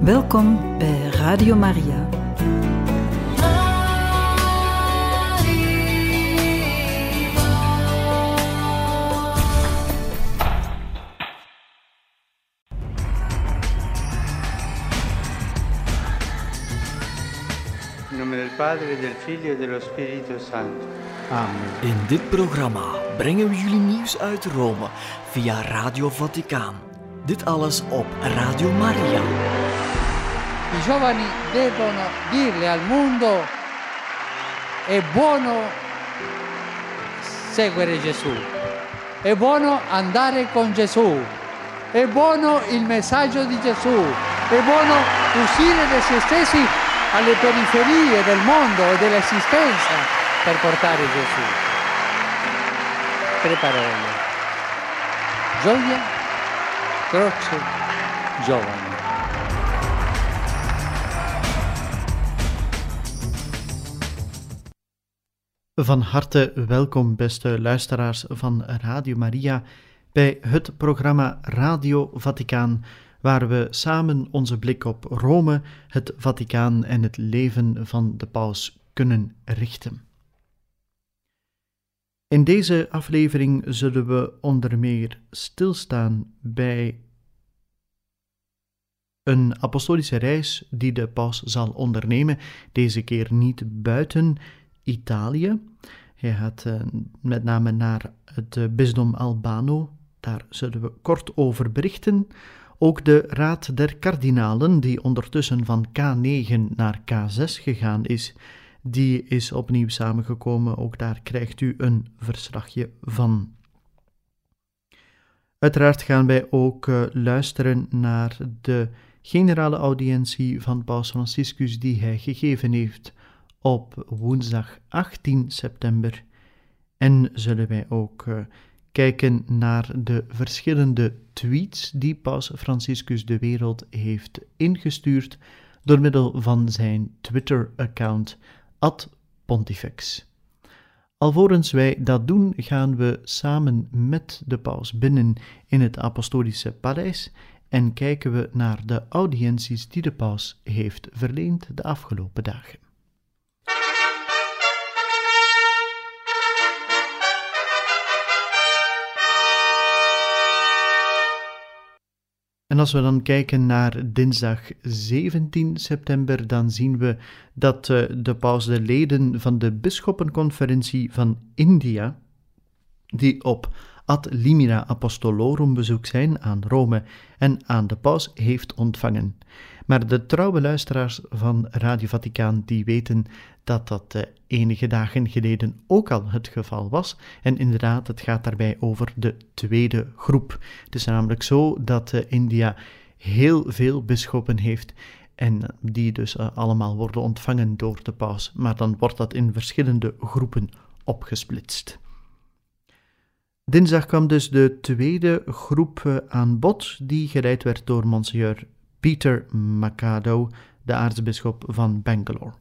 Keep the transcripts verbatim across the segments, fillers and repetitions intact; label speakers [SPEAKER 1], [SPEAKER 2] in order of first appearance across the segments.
[SPEAKER 1] Welkom bij Radio Maria.
[SPEAKER 2] In nome del Padre, del Figlio e dello Spirito Santo.
[SPEAKER 3] Amen.
[SPEAKER 4] In dit programma brengen we jullie nieuws uit Rome via Radio Vaticaan. Dit alles op Radio Maria.
[SPEAKER 5] I giovani devono dirle al mondo: è buono seguire Gesù, è buono andare con Gesù, è buono il messaggio di Gesù, è buono uscire da se stessi alle periferie del mondo e dell'esistenza per portare Gesù. Tre parole: gioia, croce, giovani.
[SPEAKER 3] Van harte welkom, beste luisteraars van Radio Maria, bij het programma Radio Vaticaan, waar we samen onze blik op Rome, het Vaticaan en het leven van de paus kunnen richten. In deze aflevering zullen we onder meer stilstaan bij een apostolische reis die de paus zal ondernemen, deze keer niet buiten Italië. Hij gaat uh, met name naar het uh, bisdom Albano, daar zullen we kort over berichten. Ook de Raad der Kardinalen, die ondertussen van K negen naar K zes gegaan is, die is opnieuw samengekomen. Ook daar krijgt u een verslagje van. Uiteraard gaan wij ook uh, luisteren naar de generale audiëntie van Paus Franciscus die hij gegeven heeft op woensdag achttien september. En zullen wij ook uh, kijken naar de verschillende tweets die Paus Franciscus de wereld heeft ingestuurd door middel van zijn Twitter-account ad Pontifex. Alvorens wij dat doen, gaan we samen met de paus binnen in het apostolische paleis en kijken we naar de audiënties die de paus heeft verleend de afgelopen dagen. En als we dan kijken naar dinsdag zeventien september, dan zien we dat uh, de paus de leden van de bisschoppenconferentie van India, die op ad limina apostolorum bezoek zijn aan Rome en aan de paus, heeft ontvangen. Maar de trouwe luisteraars van Radio Vaticaan die weten dat dat uh, enige dagen geleden ook al het geval was. En inderdaad, het gaat daarbij over de tweede groep. Het is namelijk zo dat uh, India heel veel bisschoppen heeft en die dus uh, allemaal worden ontvangen door de paus. Maar dan wordt dat in verschillende groepen opgesplitst. Dinsdag kwam dus de tweede groep uh, aan bod, die geleid werd door Monsignor Peter Macado, de aartsbisschop van Bangalore.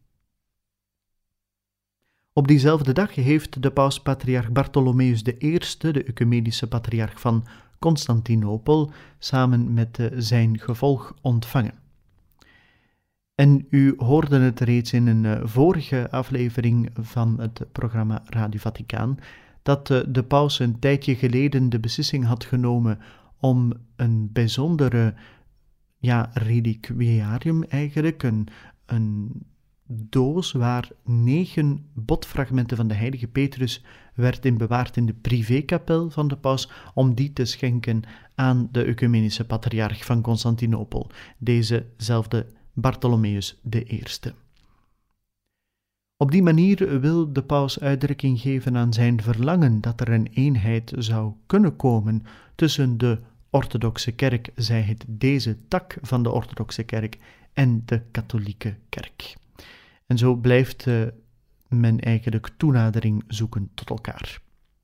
[SPEAKER 3] Op diezelfde dag heeft de paus patriarch Bartholomeus de Eerste, de ecumenische patriarch van Constantinopel, samen met uh, zijn gevolg ontvangen. En u hoorde het reeds in een uh, vorige aflevering van het programma Radio Vaticaan, dat uh, de paus een tijdje geleden de beslissing had genomen om een bijzondere ja, reliquiarium eigenlijk, een, een doos waar negen botfragmenten van de heilige Petrus werd in bewaard in de privékapel van de paus, om die te schenken aan de ecumenische patriarch van Constantinopel, dezezelfde Bartholomeus de Eerste. Op die manier wil de paus uitdrukking geven aan zijn verlangen dat er een eenheid zou kunnen komen tussen de orthodoxe kerk, zij het deze tak van de orthodoxe kerk, en de katholieke kerk. En zo blijft uh, men eigenlijk toenadering zoeken tot elkaar.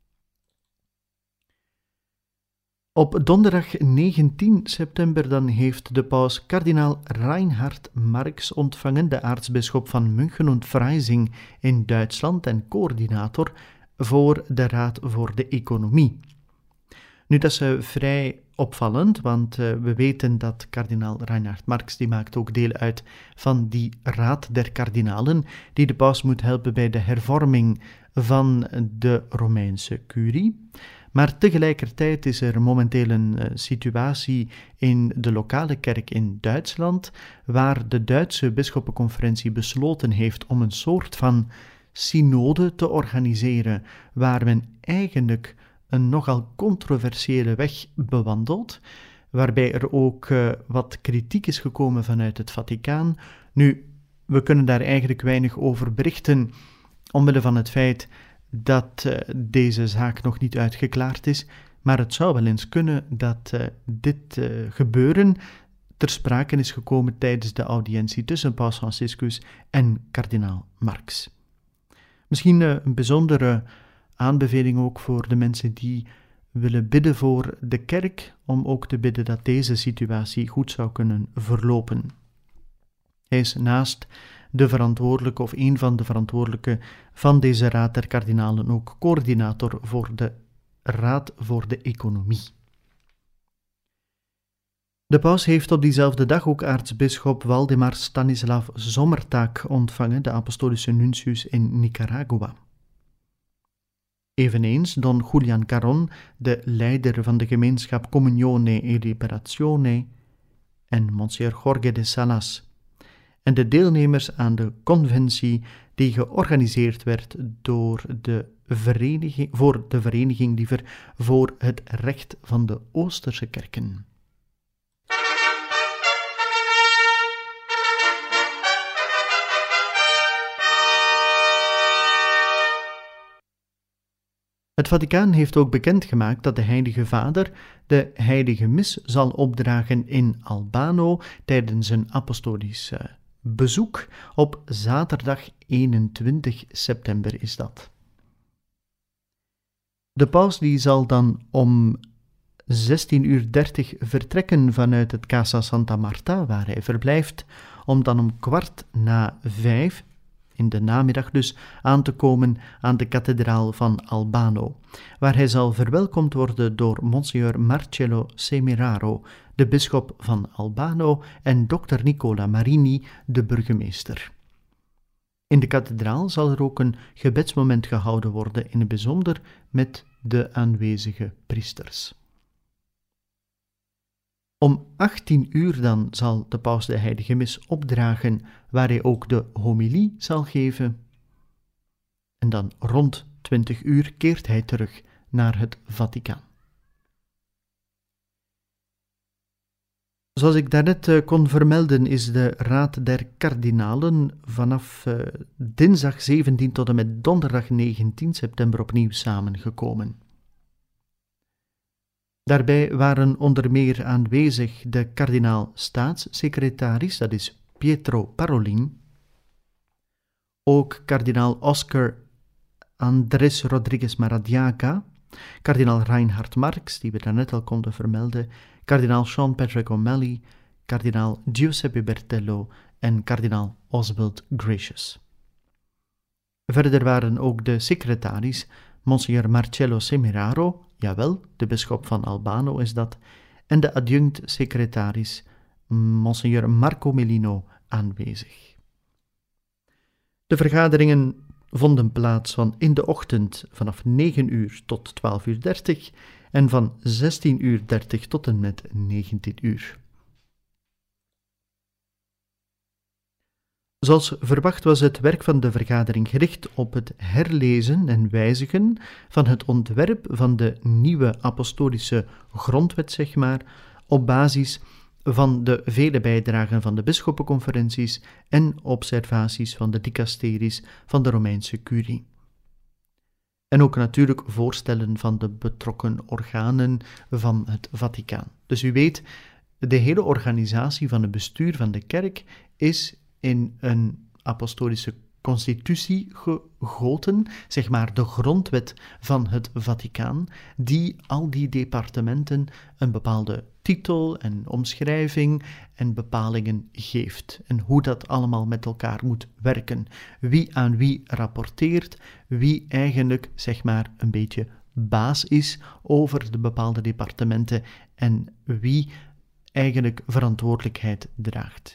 [SPEAKER 3] Op donderdag negentien september dan heeft de paus kardinaal Reinhard Marx ontvangen, de aartsbisschop van München und Freising in Duitsland en coördinator voor de Raad voor de Economie. Nu, dat is uh, vrij opvallend, want uh, we weten dat kardinaal Reinhard Marx, die maakt ook deel uit van die Raad der Kardinalen, die de paus moet helpen bij de hervorming van de Romeinse curie. Maar tegelijkertijd is er momenteel een uh, situatie in de lokale kerk in Duitsland, waar de Duitse bisschoppenconferentie besloten heeft om een soort van synode te organiseren, waar men eigenlijk een nogal controversiële weg bewandelt, waarbij er ook uh, wat kritiek is gekomen vanuit het Vaticaan. Nu, we kunnen daar eigenlijk weinig over berichten, omwille van het feit dat uh, deze zaak nog niet uitgeklaard is, maar het zou wel eens kunnen dat uh, dit uh, gebeuren ter sprake is gekomen tijdens de audiëntie tussen paus Franciscus en kardinaal Marx. Misschien uh, een bijzondere aanbeveling ook voor de mensen die willen bidden voor de kerk, om ook te bidden dat deze situatie goed zou kunnen verlopen. Hij is naast de verantwoordelijke of een van de verantwoordelijken van deze Raad der Kardinalen ook coördinator voor de Raad voor de Economie. De paus heeft op diezelfde dag ook aartsbisschop Waldemar Stanislav Sommertaak ontvangen, de apostolische nuntius in Nicaragua. Eveneens Don Julian Caron, de leider van de gemeenschap Comunione e Liberazione, en Monsieur Jorge de Salas, en de deelnemers aan de conventie die georganiseerd werd door de vereniging, voor de vereniging liever voor het recht van de Oosterse kerken. Het Vaticaan heeft ook bekendgemaakt dat de Heilige Vader de Heilige Mis zal opdragen in Albano tijdens een apostolisch uh, bezoek. Op zaterdag eenentwintig september is dat. De paus die zal dan om zestien uur dertig vertrekken vanuit het Casa Santa Marta, waar hij verblijft, om dan om kwart na vijf in de namiddag dus aan te komen aan de kathedraal van Albano, waar hij zal verwelkomd worden door Monsignor Marcello Semeraro, de bisschop van Albano, en dokter Nicola Marini, de burgemeester. In de kathedraal zal er ook een gebedsmoment gehouden worden, in het bijzonder met de aanwezige priesters. Om achttien uur dan zal de paus de Heilige Mis opdragen, waar hij ook de homilie zal geven. En dan rond twintig uur keert hij terug naar het Vaticaan. Zoals ik daarnet uh, kon vermelden, is de Raad der Kardinalen vanaf uh, dinsdag zeventien tot en met donderdag negentien september opnieuw samengekomen. Daarbij waren onder meer aanwezig de kardinaal staatssecretaris, dat is Pietro Parolin, ook kardinaal Oscar Andrés Rodríguez Maradiaga, kardinaal Reinhard Marx, die we daarnet al konden vermelden, kardinaal Sean Patrick O'Malley, kardinaal Giuseppe Bertello en kardinaal Oswald Gracious. Verder waren ook de secretaris Monsignor Marcello Semeraro, jawel, de bisschop van Albano is dat, en de adjunct-secretaris Monsignor Marco Melino aanwezig. De vergaderingen vonden plaats van in de ochtend vanaf negen uur tot twaalf uur dertig en van zestien uur dertig tot en met negentien uur. Zoals verwacht was het werk van de vergadering gericht op het herlezen en wijzigen van het ontwerp van de nieuwe apostolische grondwet, zeg maar, op basis van de vele bijdragen van de bisschoppenconferenties en observaties van de dicasteries van de Romeinse curie. En ook natuurlijk voorstellen van de betrokken organen van het Vaticaan. Dus u weet, de hele organisatie van het bestuur van de kerk is in een apostolische constitutie gegoten, zeg maar de grondwet van het Vaticaan, die al die departementen een bepaalde titel en omschrijving en bepalingen geeft. En hoe dat allemaal met elkaar moet werken. Wie aan wie rapporteert, wie eigenlijk, zeg maar, een beetje baas is over de bepaalde departementen en wie eigenlijk verantwoordelijkheid draagt.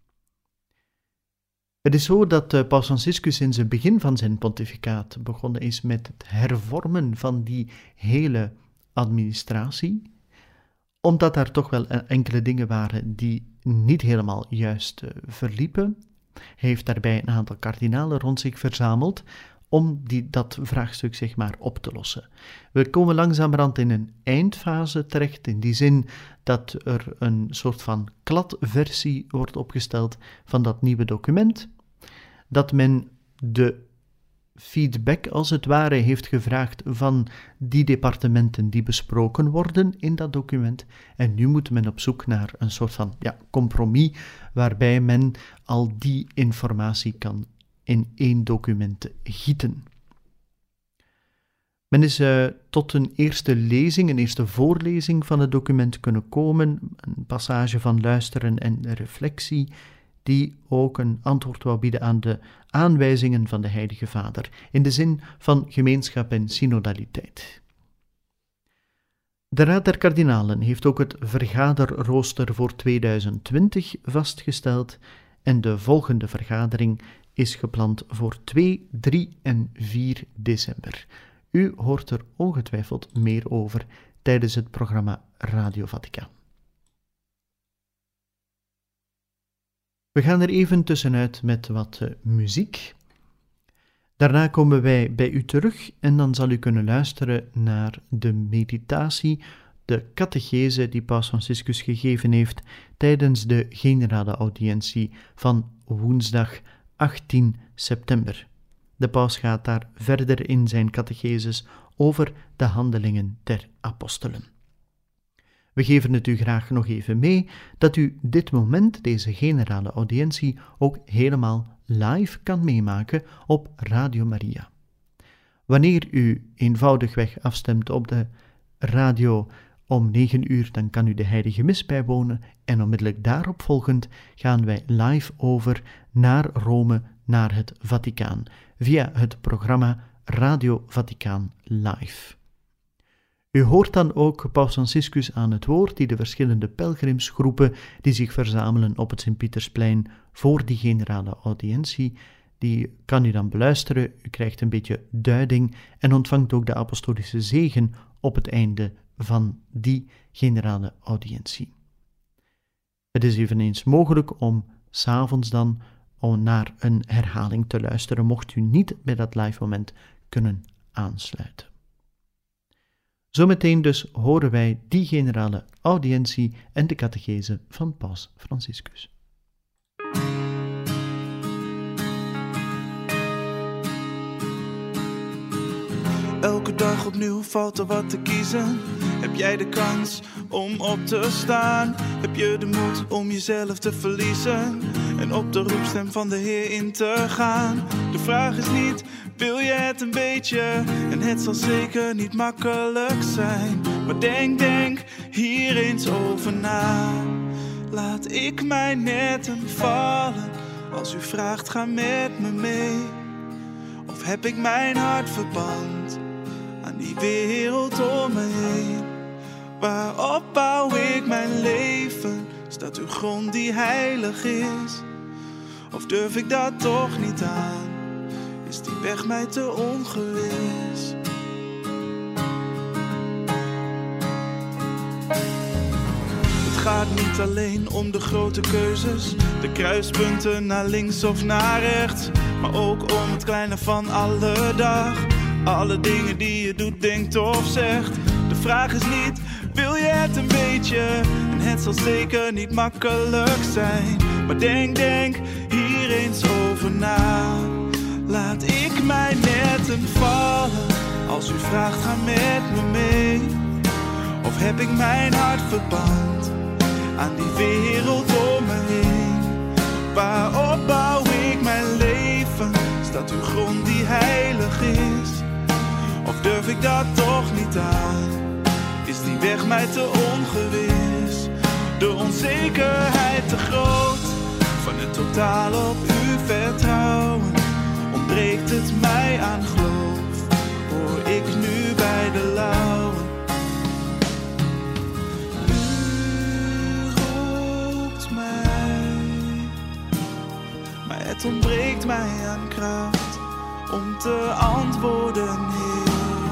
[SPEAKER 3] Het is zo dat uh, Paus Franciscus in het begin van zijn pontificaat begonnen is met het hervormen van die hele administratie, omdat daar toch wel enkele dingen waren die niet helemaal juist uh, verliepen. Hij heeft daarbij een aantal kardinalen rond zich verzameld om die, dat vraagstuk zeg maar op te lossen. We komen langzamerhand in een eindfase terecht, in die zin dat er een soort van kladversie wordt opgesteld van dat nieuwe document, dat men de feedback als het ware heeft gevraagd van die departementen die besproken worden in dat document. En nu moet men op zoek naar een soort van ja, compromis waarbij men al die informatie kan in één document gieten. Men is uh, tot een eerste lezing, een eerste voorlezing van het document kunnen komen, een passage van luisteren en reflectie, die ook een antwoord wou bieden aan de aanwijzingen van de Heilige Vader, in de zin van gemeenschap en synodaliteit. De Raad der Kardinalen heeft ook het vergaderrooster voor tweeduizend twintig vastgesteld en de volgende vergadering is gepland voor twee, drie en vier december. U hoort er ongetwijfeld meer over tijdens het programma Radio Vaticaan. We gaan er even tussenuit met wat uh, muziek. Daarna komen wij bij u terug en dan zal u kunnen luisteren naar de meditatie, de catechese die Paus Franciscus gegeven heeft tijdens de generale audiëntie van woensdag achttien september. De paus gaat daar verder in zijn catecheses over de handelingen der apostelen. We geven het u graag nog even mee dat u dit moment, deze generale audiëntie, ook helemaal live kan meemaken op Radio Maria. Wanneer u eenvoudigweg afstemt op de radio om negen uur, dan kan u de Heilige Mis bijwonen en onmiddellijk daarop volgend gaan wij live over naar Rome, naar het Vaticaan, via het programma Radio Vaticaan Live. U hoort dan ook Paus Franciscus aan het woord, die de verschillende pelgrimsgroepen die zich verzamelen op het Sint-Pietersplein voor die generale audiëntie, die kan u dan beluisteren. U krijgt een beetje duiding en ontvangt ook de apostolische zegen op het einde van die generale audiëntie. Het is eveneens mogelijk om 's avonds dan om naar een herhaling te luisteren, mocht u niet bij dat live moment kunnen aansluiten. Zometeen dus horen wij die generale audiëntie en de catechese van Paus Franciscus.
[SPEAKER 6] Elke dag opnieuw valt er wat te kiezen. Heb jij de kans om op te staan? Heb je de moed om jezelf te verliezen en op de roepstem van de Heer in te gaan? De vraag is niet, wil je het een beetje? En het zal zeker niet makkelijk zijn. Maar denk, denk hier eens over na. Laat ik mij netten vallen. Als u vraagt, ga met me mee. Of heb ik mijn hart verband aan die wereld om me heen? Waarop bouw ik mijn leven? Staat uw grond die heilig is? Of durf ik dat toch niet aan? Is die weg mij te ongewis? Het gaat niet alleen om de grote keuzes, de kruispunten naar links of naar rechts, maar ook om het kleine van alle dag. Alle dingen die je doet, denkt of zegt. De vraag is niet, wil je het een beetje? En het zal zeker niet makkelijk zijn. Maar denk, denk hier eens over na. Laat ik mij netten vallen. Als u vraagt, ga met me mee. Of heb ik mijn hart verband aan die wereld om me heen? Waarop bouw ik mijn leven? Staat uw grond die heilig is? Of durf ik dat toch niet aan? Is die weg mij te ongewis? De onzekerheid te groot? Van het totaal op u vertrouwen? Ontbreekt het mij aan geloof? Hoor ik nu bij de lauwen. U roept mij, maar het ontbreekt mij aan kracht om te antwoorden, Heer.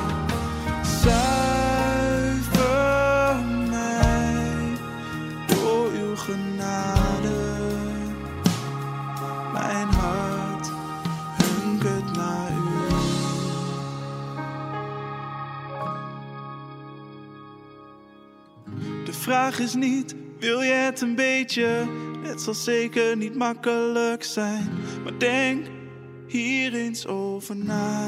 [SPEAKER 6] Zuiver mij door uw genade. Mijn hart hunkert naar u. De vraag is niet, wil je het een beetje? Het zal zeker niet makkelijk zijn, maar denk hier eens over na.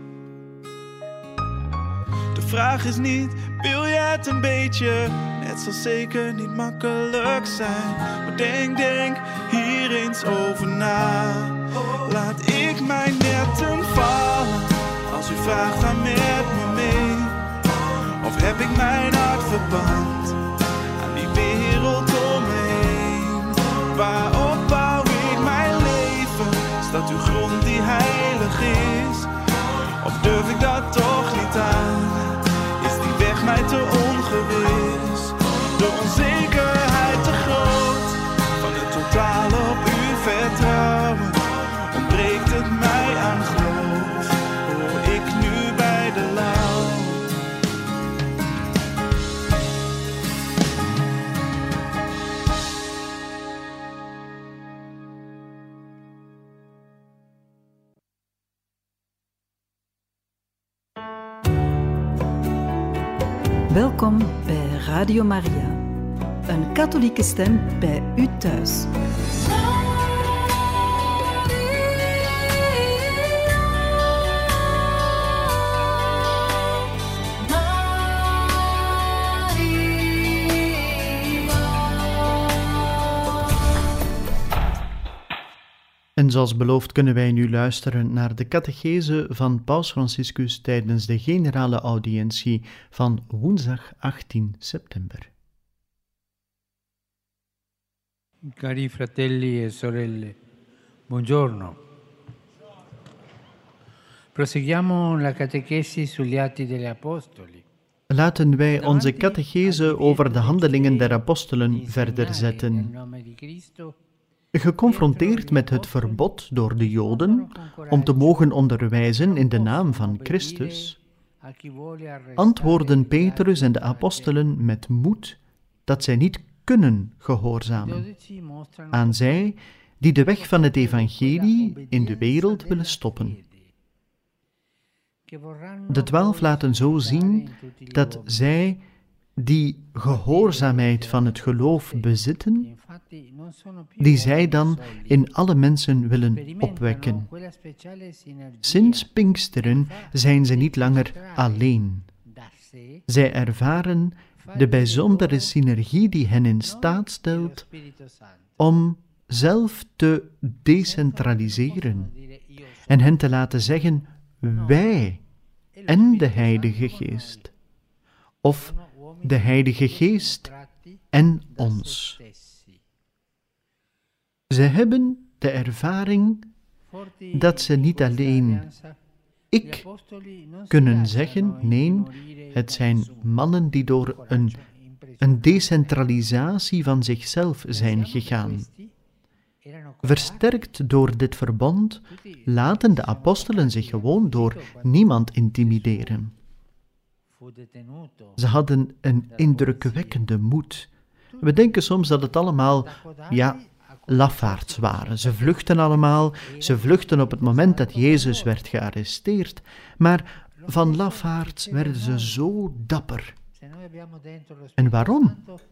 [SPEAKER 6] De vraag is niet, wil je het een beetje? Het zal zeker niet makkelijk zijn, maar denk, denk hier eens over na. Laat ik mijn netten vallen, als u vraagt ga met me mee. Of heb ik mijn hart verpand aan die wereld om me heen? Waarop bouw ik mijn leven? Is dat uw grond die heilig is? Of durf ik dat toch niet aan? Is die weg mij te ongewis? De onzekerheid te groot, van het totaal op u vertrouwen. Ontbreekt het mij aan geloof, hoor ik nu bij de lauw.
[SPEAKER 1] Welkom bij Radio Maria, een katholieke stem bij u thuis.
[SPEAKER 3] En zoals beloofd kunnen wij nu luisteren naar de catechese van Paus Franciscus tijdens de generale audiëntie van woensdag achttien september.
[SPEAKER 5] Cari fratelli e sorelle, buongiorno. Proseguiamo la catechesi sugli Atti degli Apostoli.
[SPEAKER 3] Laten wij onze catechese over de handelingen der apostelen verder zetten. Geconfronteerd met het verbod door de Joden om te mogen onderwijzen in de naam van Christus, antwoorden Petrus en de apostelen met moed dat zij niet kunnen gehoorzamen aan zij die de weg van het evangelie in de wereld willen stoppen. De twaalf laten zo zien dat zij die gehoorzaamheid van het geloof bezitten, die zij dan in alle mensen willen opwekken. Sinds Pinksteren zijn ze niet langer alleen. Zij ervaren de bijzondere synergie die hen in staat stelt om zelf te decentraliseren en hen te laten zeggen, wij en de Heilige Geest, of de Heilige Geest en ons. Ze hebben de ervaring dat ze niet alleen ik kunnen zeggen, nee, het zijn mannen die door een, een decentralisatie van zichzelf zijn gegaan. Versterkt door dit verbond laten de apostelen zich gewoon door niemand intimideren. Ze hadden een indrukwekkende moed. We denken soms dat het allemaal, ja, lafaards waren. Ze vluchten allemaal, ze vluchten op het moment dat Jezus werd gearresteerd. Maar van lafaards werden ze zo dapper. En waarom?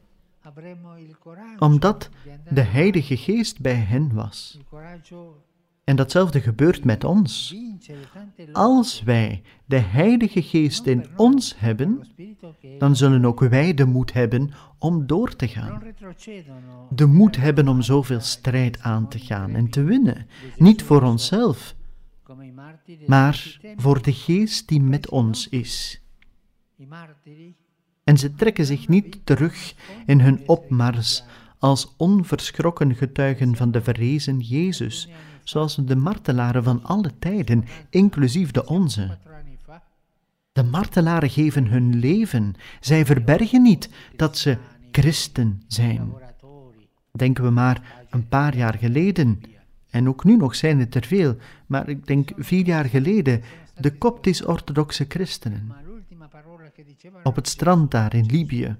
[SPEAKER 3] Omdat de Heilige Geest bij hen was. En datzelfde gebeurt met ons. Als wij de Heilige Geest in ons hebben, dan zullen ook wij de moed hebben om door te gaan. De moed hebben om zoveel strijd aan te gaan en te winnen. Niet voor onszelf, maar voor de Geest die met ons is. En ze trekken zich niet terug in hun opmars als onverschrokken getuigen van de verrezen Jezus, zoals de martelaren van alle tijden, inclusief de onze. De martelaren geven hun leven. Zij verbergen niet dat ze christen zijn. Denken we maar een paar jaar geleden, en ook nu nog zijn het er veel, maar ik denk vier jaar geleden, de Koptisch-orthodoxe christenen. Op het strand daar in Libië.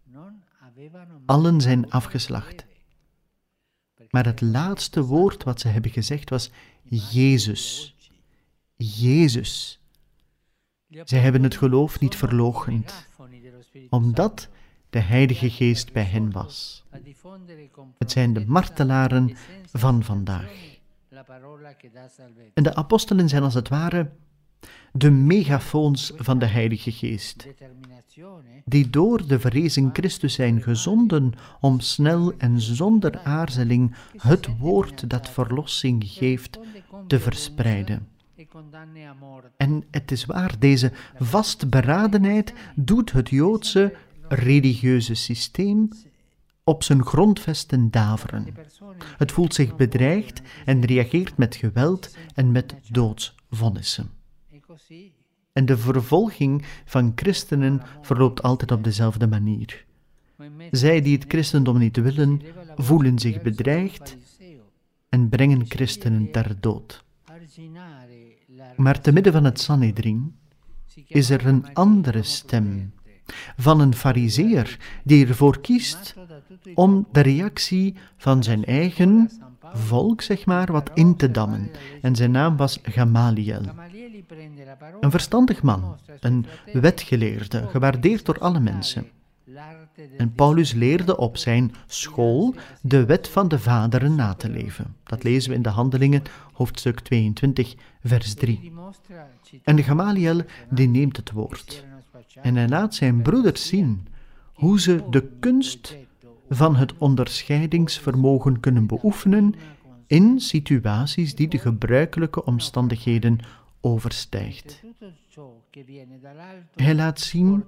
[SPEAKER 3] Allen zijn afgeslacht. Maar het laatste woord wat ze hebben gezegd was Jezus. Jezus. Zij hebben het geloof niet verloochend, omdat de Heilige Geest bij hen was. Het zijn de martelaren van vandaag. En de apostelen zijn als het ware de megafoons van de Heilige Geest, die door de verrezen Christus zijn gezonden om snel en zonder aarzeling het woord dat verlossing geeft te verspreiden. En het is waar, deze vastberadenheid doet het Joodse religieuze systeem op zijn grondvesten daveren. Het voelt zich bedreigd en reageert met geweld en met doodsvonnissen. En de vervolging van christenen verloopt altijd op dezelfde manier. Zij die het christendom niet willen, voelen zich bedreigd en brengen christenen ter dood. Maar te midden van het Sanhedrin is er een andere stem, van een farizeer die ervoor kiest om de reactie van zijn eigen volk, zeg maar, wat in te dammen. En zijn naam was Gamaliel. Een verstandig man, een wetgeleerde, gewaardeerd door alle mensen. En Paulus leerde op zijn school de wet van de vaderen na te leven. Dat lezen we in de Handelingen, hoofdstuk tweeëntwintig, vers drie. En Gamaliel, die neemt het woord. En hij laat zijn broeders zien hoe ze de kunst van het onderscheidingsvermogen kunnen beoefenen in situaties die de gebruikelijke omstandigheden overstijgt. Hij laat zien,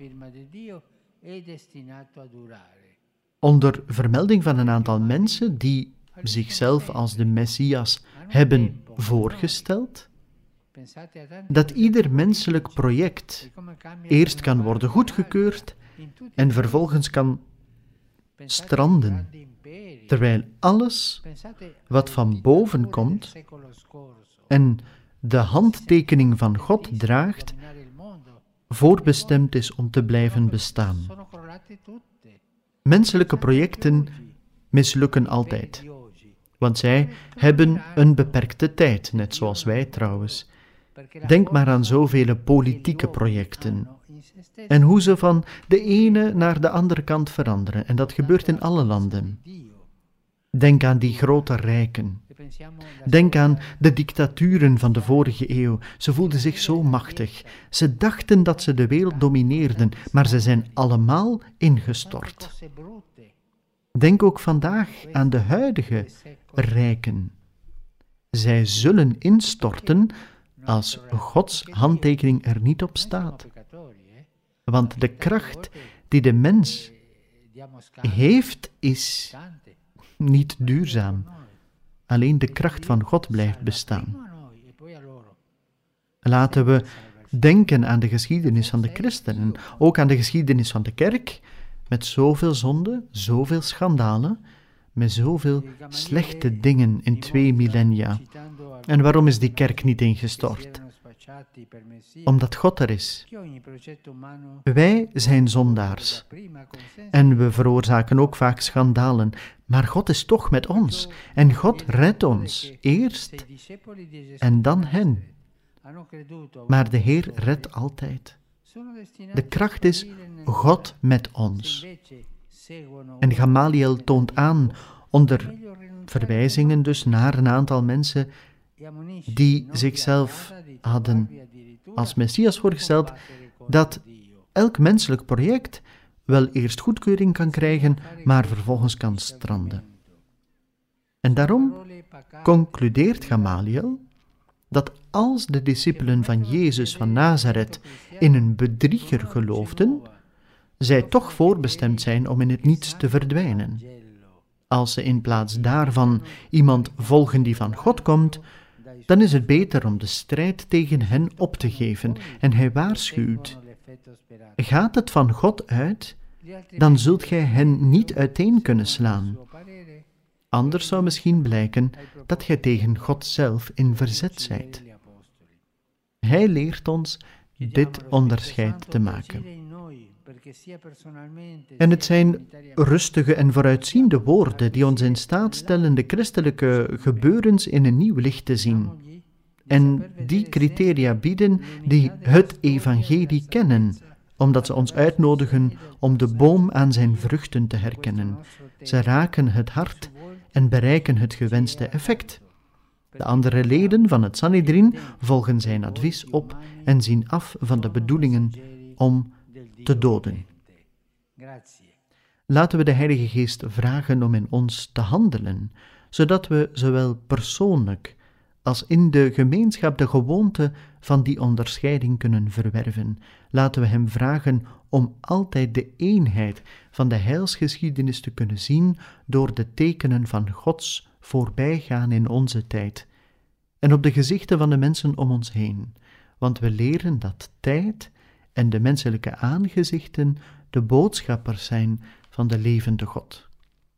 [SPEAKER 3] onder vermelding van een aantal mensen die zichzelf als de Messias hebben voorgesteld, dat ieder menselijk project eerst kan worden goedgekeurd en vervolgens kan stranden, terwijl alles wat van boven komt en de handtekening van God draagt, voorbestemd is om te blijven bestaan. Menselijke projecten mislukken altijd, want zij hebben een beperkte tijd, net zoals wij trouwens. Denk maar aan zoveel politieke projecten en hoe ze van de ene naar de andere kant veranderen. En dat gebeurt in alle landen. Denk aan die grote rijken. Denk aan de dictaturen van de vorige eeuw. Ze voelden zich zo machtig. Ze dachten dat ze de wereld domineerden, maar ze zijn allemaal ingestort. Denk ook vandaag aan de huidige rijken. Zij zullen instorten als Gods handtekening er niet op staat. Want de kracht die de mens heeft, is niet duurzaam. Alleen de kracht van God blijft bestaan. Laten we denken aan de geschiedenis van de christenen, ook aan de geschiedenis van de kerk, met zoveel zonden, zoveel schandalen, met zoveel slechte dingen in twee millennia. En waarom is die kerk niet ingestort? Omdat God er is. Wij zijn zondaars. En we veroorzaken ook vaak schandalen. Maar God is toch met ons. En God redt ons. Eerst en dan hen. Maar de Heer redt altijd. De kracht is God met ons. En Gamaliel toont aan, onder verwijzingen dus naar een aantal mensen die zichzelf hadden als Messias voorgesteld, dat elk menselijk project wel eerst goedkeuring kan krijgen, maar vervolgens kan stranden. En daarom concludeert Gamaliel dat als de discipelen van Jezus van Nazareth in een bedrieger geloofden, zij toch voorbestemd zijn om in het niets te verdwijnen. Als ze in plaats daarvan iemand volgen die van God komt, dan is het beter om de strijd tegen hen op te geven. En hij waarschuwt: gaat het van God uit, dan zult gij hen niet uiteen kunnen slaan. Anders zou misschien blijken dat gij tegen God zelf in verzet zijt. Hij leert ons dit onderscheid te maken. En het zijn rustige en vooruitziende woorden die ons in staat stellen de christelijke gebeurens in een nieuw licht te zien. En die criteria bieden die het evangelie kennen, omdat ze ons uitnodigen om de boom aan zijn vruchten te herkennen. Ze raken het hart en bereiken het gewenste effect. De andere leden van het Sanhedrin volgen zijn advies op en zien af van de bedoelingen om te doden. Laten we de Heilige Geest vragen om in ons te handelen, zodat we zowel persoonlijk als in de gemeenschap de gewoonte van die onderscheiding kunnen verwerven. Laten we hem vragen om altijd de eenheid van de heilsgeschiedenis te kunnen zien door de tekenen van Gods voorbijgaan in onze tijd en op de gezichten van de mensen om ons heen, want we leren dat tijd en de menselijke aangezichten de boodschappers zijn van de levende God.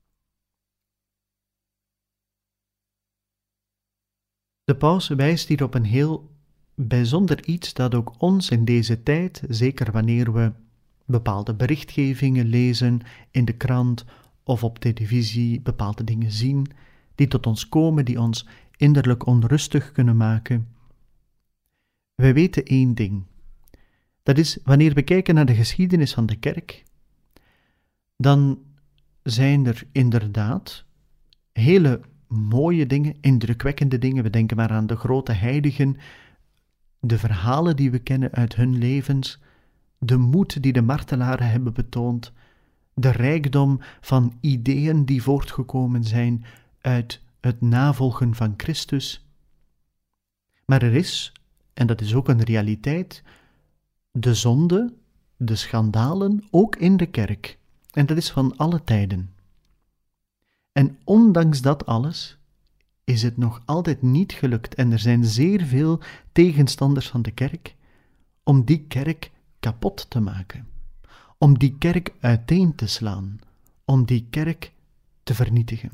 [SPEAKER 3] De paus wijst hier op een heel bijzonder iets dat ook ons in deze tijd, zeker wanneer we bepaalde berichtgevingen lezen in de krant of op televisie, bepaalde dingen zien, die tot ons komen, die ons innerlijk onrustig kunnen maken. We weten één ding. Dat is, wanneer we kijken naar de geschiedenis van de kerk, dan zijn er inderdaad hele mooie dingen, indrukwekkende dingen. We denken maar aan de grote heiligen, de verhalen die we kennen uit hun levens, de moed die de martelaren hebben betoond, de rijkdom van ideeën die voortgekomen zijn uit het navolgen van Christus. Maar er is, en dat is ook een realiteit, de zonde, de schandalen, ook in de kerk. En dat is van alle tijden. En ondanks dat alles is het nog altijd niet gelukt, en er zijn zeer veel tegenstanders van de kerk, om die kerk kapot te maken, om die kerk uiteen te slaan, om die kerk te vernietigen.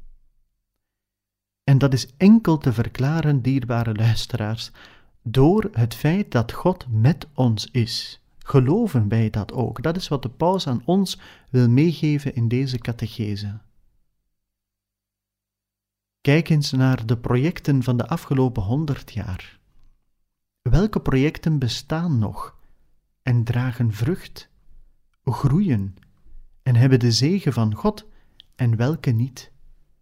[SPEAKER 3] En dat is enkel te verklaren, dierbare luisteraars, door het feit dat God met ons is. Geloven wij dat ook? Dat is wat de paus aan ons wil meegeven in deze catechese. Kijk eens naar de projecten van de afgelopen honderd jaar. Welke projecten bestaan nog en dragen vrucht, groeien en hebben de zegen van God en welke niet?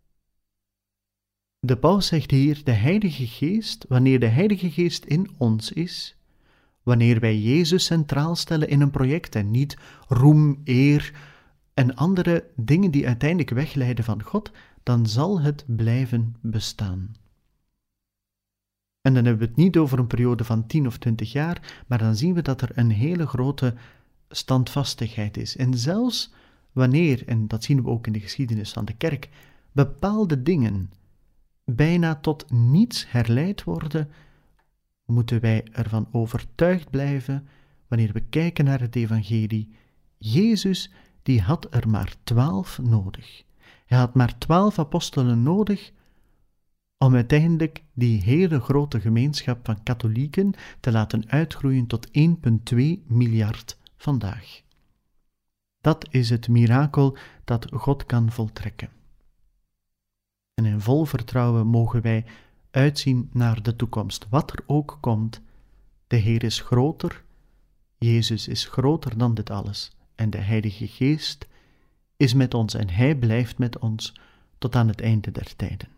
[SPEAKER 3] De paus zegt hier, de Heilige Geest, wanneer de Heilige Geest in ons is, wanneer wij Jezus centraal stellen in een project en niet roem, eer en andere dingen die uiteindelijk wegleiden van God, dan zal het blijven bestaan. En dan hebben we het niet over een periode van tien of twintig jaar, maar dan zien we dat er een hele grote standvastigheid is. En zelfs wanneer, en dat zien we ook in de geschiedenis van de kerk, bepaalde dingen bijna tot niets herleid worden, moeten wij ervan overtuigd blijven, wanneer we kijken naar het evangelie, Jezus, die had er maar twaalf nodig. Hij had maar twaalf apostelen nodig om uiteindelijk die hele grote gemeenschap van katholieken te laten uitgroeien tot één komma twee miljard vandaag. Dat is het mirakel dat God kan voltrekken. En in vol vertrouwen mogen wij uitzien naar de toekomst. Wat er ook komt, de Heer is groter, Jezus is groter dan dit alles. En de Heilige Geest is met ons en Hij blijft met ons tot aan het einde der tijden.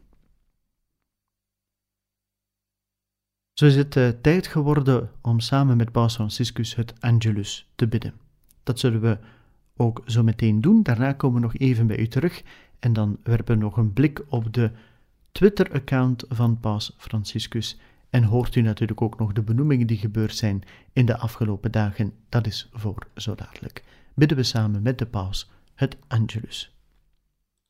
[SPEAKER 3] Zo is het uh, tijd geworden om samen met Paus Franciscus het Angelus te bidden. Dat zullen we ook zo meteen doen. Daarna komen we nog even bij u terug en dan werpen we nog een blik op de Twitter-account van Paus Franciscus en hoort u natuurlijk ook nog de benoemingen die gebeurd zijn in de afgelopen dagen. Dat is voor zo dadelijk. Bidden we samen met de paus het Angelus.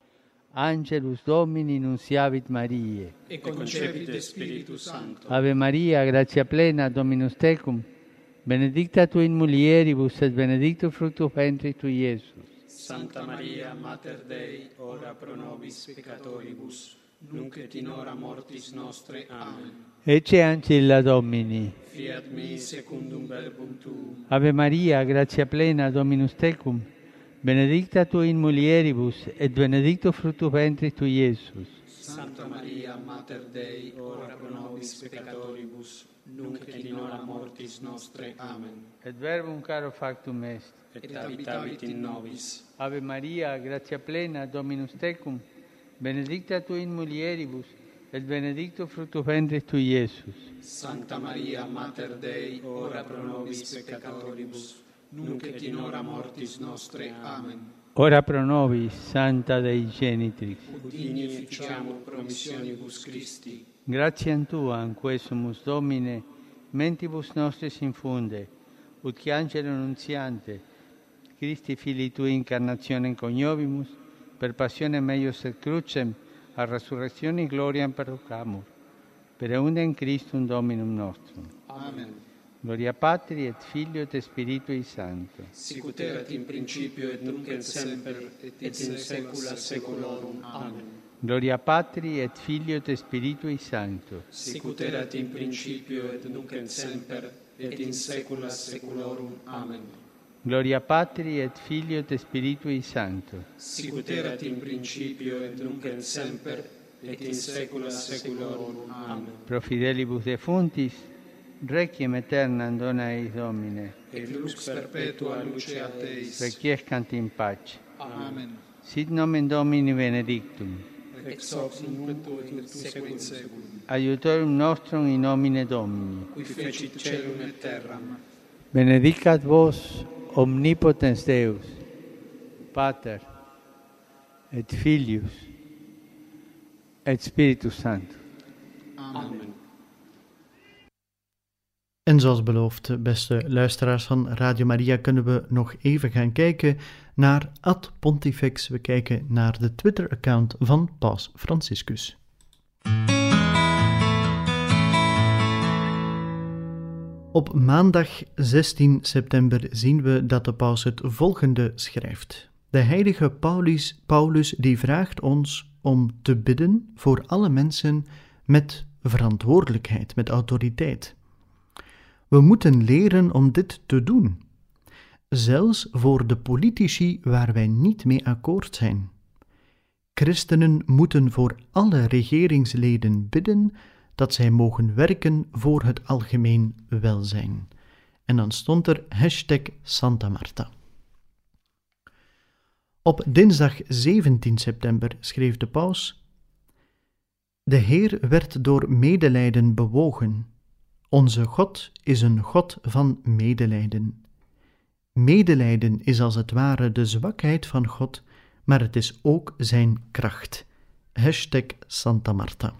[SPEAKER 5] Angelus Domini nunciavit Mariae.
[SPEAKER 7] E concepit de Spiritus Sancto.
[SPEAKER 5] Ave Maria, gratia plena, Dominus tecum, benedicta tu in mulieribus et benedictus fructus ventris tui, Iesus.
[SPEAKER 7] Santa Maria, Mater Dei, ora pro nobis peccatoribus, nunc et in hora mortis nostre. Amen.
[SPEAKER 5] Ecce ancilla Domini.
[SPEAKER 7] Fiat mi secundum verbum tuum.
[SPEAKER 5] Ave Maria, gratia plena, Dominus tecum, benedicta tu in mulieribus et benedictus fructus ventris tui, Iesus.
[SPEAKER 7] Santa Maria, Mater Dei, ora pro nobis peccatoribus, nunc et in hora mortis nostre. Amen.
[SPEAKER 5] Et verbum caro factum est.
[SPEAKER 7] Et habitavit in nobis.
[SPEAKER 5] Ave Maria, gratia plena, Dominus tecum, benedicta tu in mulieribus, et benedictus fructus ventris tui, Iesus.
[SPEAKER 7] Santa Maria, Mater Dei, ora pro nobis peccatoribus, nunc et in hora mortis nostre. Amen.
[SPEAKER 5] Ora pro nobis, Santa Dei Genitrix.
[SPEAKER 7] Ut digni efficiamur promissionibus Christi.
[SPEAKER 5] Gratiam Tua, anquesumus Domine, mentibus nostris infunde, ut che angelo nunziante, Christi Filii Tui incarnationem coniovimus, per passionem eius et crucem, a resurrectione gloriam perducamur, per eundem Christum Dominum nostrum.
[SPEAKER 7] Amen.
[SPEAKER 5] Gloria Patri et Filio et Spiritui Sancto.
[SPEAKER 7] Sicut erat in principio et nunc et semper et in saecula saeculorum. Amen.
[SPEAKER 5] Gloria Patri et Filio et Spiritui Sancto.
[SPEAKER 7] Sicut erat in principio et nunc et semper et in saecula saeculorum. Amen.
[SPEAKER 5] Gloria Patri et Filio et Spiritui Sancto.
[SPEAKER 7] Sicut erat in principio et nunc et semper et in saecula saeculorum. Amen.
[SPEAKER 5] Pro fidelibus defuntis, requiem aeternam dona eis Domine.
[SPEAKER 7] Et lux perpetua luceat eis.
[SPEAKER 5] Requiescant in pace.
[SPEAKER 7] Amen.
[SPEAKER 5] Sit nomen Domini benedictum.
[SPEAKER 7] Ex hoc nunc et in sequit seculum.
[SPEAKER 5] Aiutorium nostrum in nomine Domini.
[SPEAKER 7] Qui fecit caelum et terram.
[SPEAKER 5] Benedicat vos omnipotens Deus, Pater et Filius et Spiritus Sanctus.
[SPEAKER 7] Amen.
[SPEAKER 3] En zoals beloofd, beste luisteraars van Radio Maria, kunnen we nog even gaan kijken naar Ad Pontifex. We kijken naar de Twitter-account van Paus Franciscus. Op maandag zestien september zien we dat de paus het volgende schrijft. De heilige Paulus, Paulus die vraagt ons om te bidden voor alle mensen met verantwoordelijkheid, met autoriteit. We moeten leren om dit te doen, zelfs voor de politici waar wij niet mee akkoord zijn. Christenen moeten voor alle regeringsleden bidden dat zij mogen werken voor het algemeen welzijn. En dan stond er hashtag Santa Marta. Op dinsdag zeventien september schreef de paus: De Heer werd door medelijden bewogen. Onze God is een God van medelijden. Medelijden is als het ware de zwakheid van God, maar het is ook zijn kracht. Hashtag Santa Marta.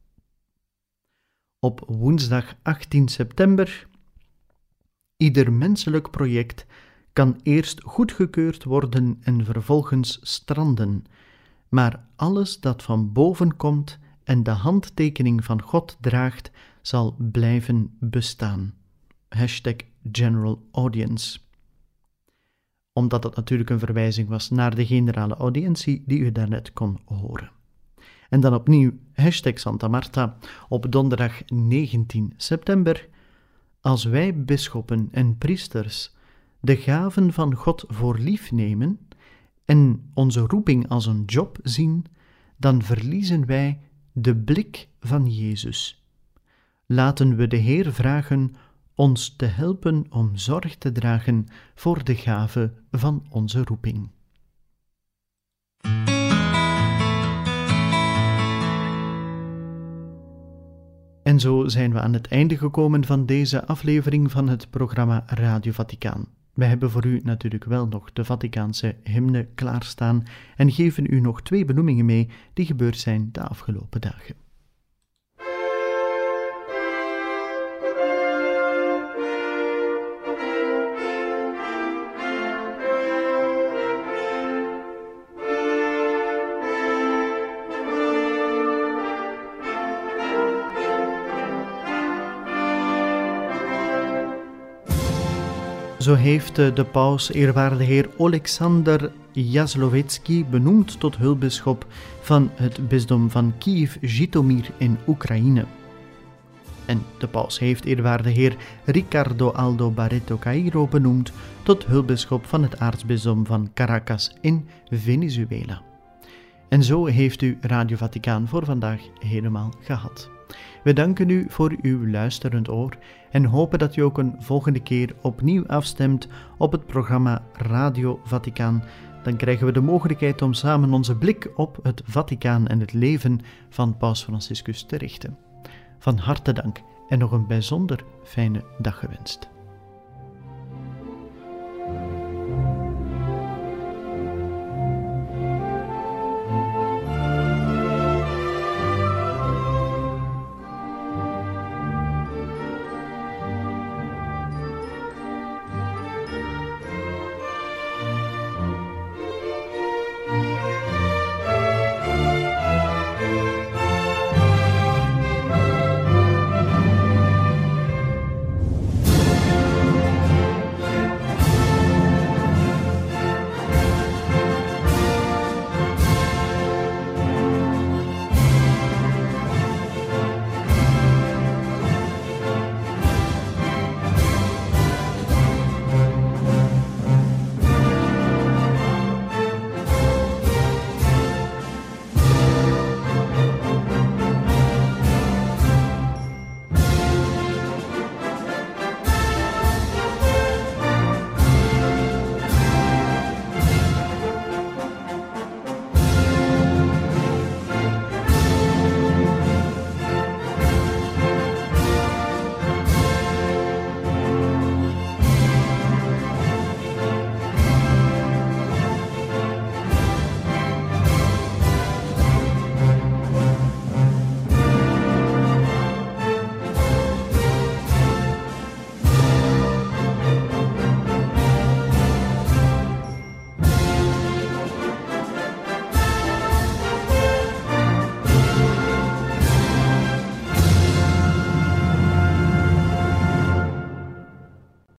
[SPEAKER 3] Op woensdag achttien september. Ieder menselijk project kan eerst goedgekeurd worden en vervolgens stranden, maar alles dat van boven komt en de handtekening van God draagt, zal blijven bestaan. Hashtag General Audience. Omdat het natuurlijk een verwijzing was naar de generale audiëntie die u daarnet kon horen. En dan opnieuw hashtag Santa Marta op donderdag negentien september. Als wij bisschoppen en priesters de gaven van God voor lief nemen en onze roeping als een job zien, dan verliezen wij de blik van Jezus. Laten we de Heer vragen ons te helpen om zorg te dragen voor de gave van onze roeping. En zo zijn we aan het einde gekomen van deze aflevering van het programma Radio Vaticaan. We hebben voor u natuurlijk wel nog de Vaticaanse hymne klaarstaan en geven u nog twee benoemingen mee die gebeurd zijn de afgelopen dagen. Zo heeft de paus eerwaarde heer Oleksandr Jaslovetsky benoemd tot hulpbisschop van het bisdom van Kiev-Zhytomyr in Oekraïne. En de paus heeft eerwaarde heer Ricardo Aldo Barreto Cairo benoemd tot hulpbisschop van het aartsbisdom van Caracas in Venezuela. En zo heeft u Radio Vaticaan voor vandaag helemaal gehad. We danken u voor uw luisterend oor en hopen dat u ook een volgende keer opnieuw afstemt op het programma Radio Vaticaan. Dan krijgen we de mogelijkheid om samen onze blik op het Vaticaan en het leven van Paus Franciscus te richten. Van harte dank en nog een bijzonder fijne dag gewenst.